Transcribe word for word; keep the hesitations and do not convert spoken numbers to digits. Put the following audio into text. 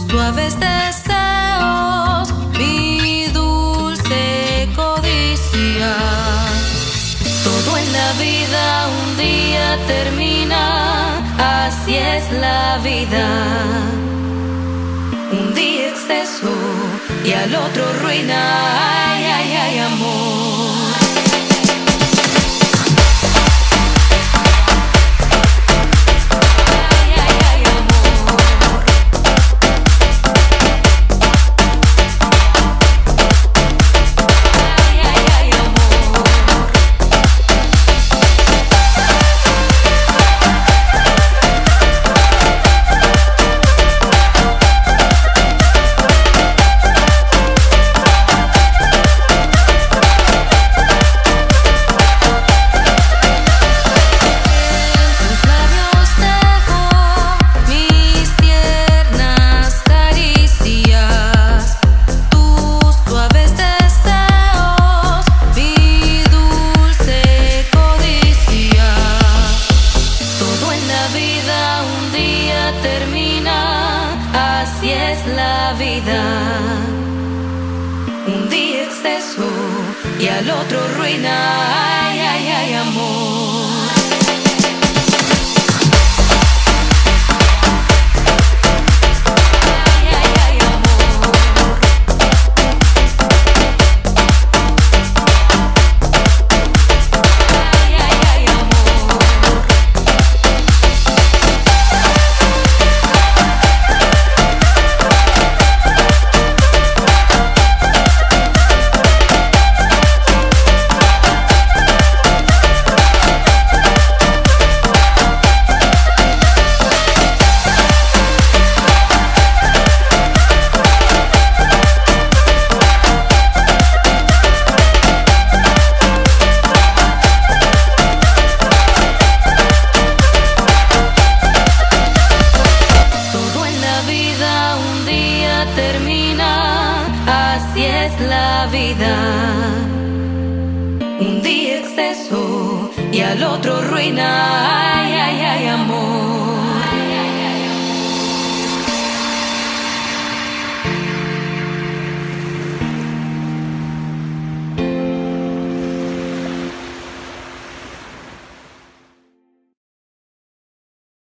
suaves deseos, mi dulce codicia. Todo en la vida un día termina, así es la vida. Un día exceso y al otro ruina, ay, ay, ay, amor. Así es la vida, un día exceso y al otro ruina, ay, ay, ay, amor. Así es la vida, un día exceso y al otro ruina, ay, ay, ay, amor.